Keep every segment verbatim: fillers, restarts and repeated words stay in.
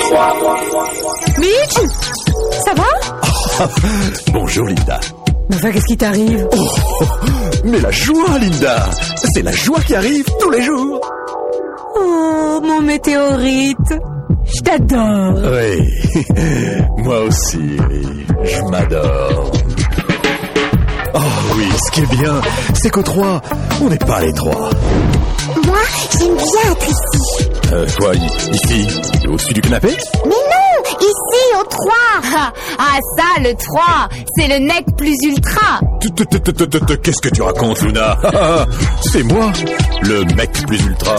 Mitch, ça va? Bonjour Linda. Mais enfin, qu'est-ce qui t'arrive? Oh, mais la joie, Linda. C'est la joie qui arrive tous les jours. Oh, mon météorite. Je t'adore. Oui, moi aussi, oui. Je m'adore. Oh oui, ce qui est bien, c'est qu'aux trois, on n'est pas les trois. Moi, j'aime bien être ici. Euh, quoi, ici? Au-dessus du canapé? Mais non, ici, au trois. Ah, ah ça, le trois, c'est le nec plus ultra. Qu'est-ce que tu racontes, Luna? C'est moi, le mec plus ultra.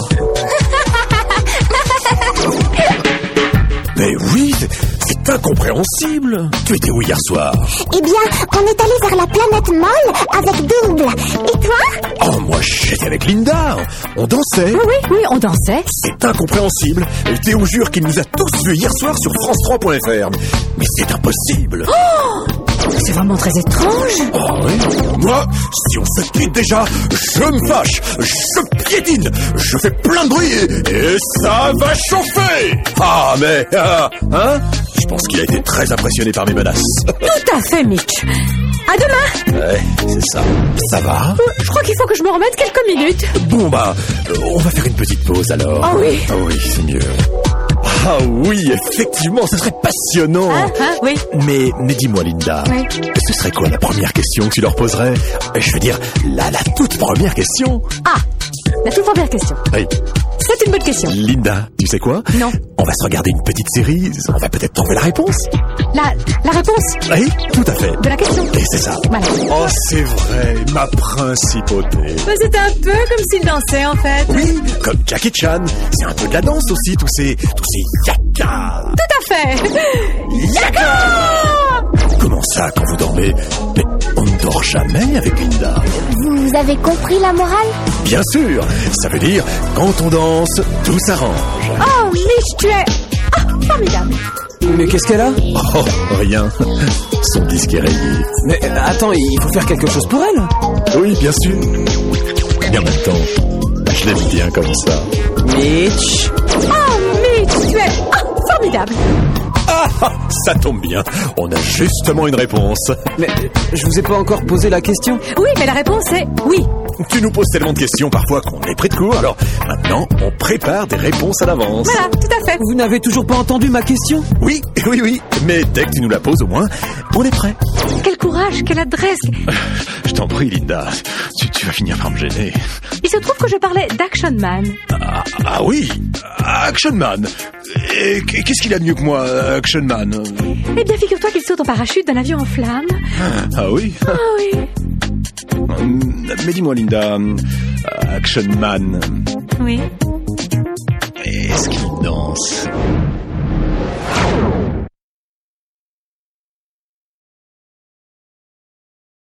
Mais oui, c'est incompréhensible. Tu étais où hier soir? Eh bien, on est allé vers la planète molle avec Double. Et toi? Oh, moi j'étais avec Linda. On dansait. Oui, oui, oui, on dansait. C'est incompréhensible. Théo jure qu'il nous a tous vus hier soir sur France trois point F R. Mais c'est impossible. Oh, c'est vraiment très étrange. Oh oui. Moi, si on se quitte déjà, je me fâche, je piétine, je fais plein de bruit et, et ça va chauffer. Ah mais, ah, hein? Je pense qu'il a été très impressionné par mes menaces. Tout à fait, Mitch. À demain. Ouais, c'est ça. Ça va? Je crois qu'il faut que je me remette quelques minutes. Bon bah, on va faire une petite pause alors. Ah oui. Ah oui, c'est mieux. Ah oui, effectivement, ce serait passionnant. Hein, hein, oui. Mais, mais dis-moi, Linda, oui. Ce serait quoi la première question que tu leur poserais? Je veux dire, la, la toute première question. Ah, la toute première question. Oui. C'est une bonne question. Linda, tu sais quoi? Non. On va se regarder une petite série, on va peut-être trouver la réponse. La, la réponse? Oui, tout à fait. De la question? Et c'est ça. Voilà. Oh, c'est vrai, ma principauté. C'était un peu comme s'il dansait, en fait. Oui, comme Jackie Chan. C'est un peu de la danse aussi, tous ces... tous ces yakas. Tout à fait. Yaka! Comment ça, quand vous dormez? Mais on ne dort jamais avec Linda. Vous avez compris la morale? Bien sûr, ça veut dire, quand on danse, tout s'arrange. Oh, Mitch, tu es... Ah, formidable. Mais qu'est-ce qu'elle a? Oh, rien. Son disque est rayé. Mais attends, il faut faire quelque chose pour elle. Oui, bien sûr. Et en même temps, je l'aime bien comme ça. Mitch. Oh, Mitch, tu es... Ah, formidable. Ah, ça tombe bien. On a justement une réponse. Mais je vous ai pas encore posé la question. Oui, mais la réponse est oui. Tu nous poses tellement de questions parfois qu'on est pris de court. Alors maintenant, on prépare des réponses à l'avance. Voilà, tout à fait. Vous n'avez toujours pas entendu ma question? Oui, oui, oui. Mais dès que tu nous la poses au moins, on est prêt. Quel courage, quelle adresse. Je t'en prie, Linda. Tu, tu vas finir par me gêner. Il se trouve que je parlais d'Action Man. Ah, ah oui, Action Man. Et qu'est-ce qu'il a de mieux que moi, Action Man? Eh bien, figure-toi qu'il saute en parachute d'un avion en flammes. Ah oui? Ah oui. Mais dis-moi, Linda, Action Man. Oui. Est-ce qu'il danse?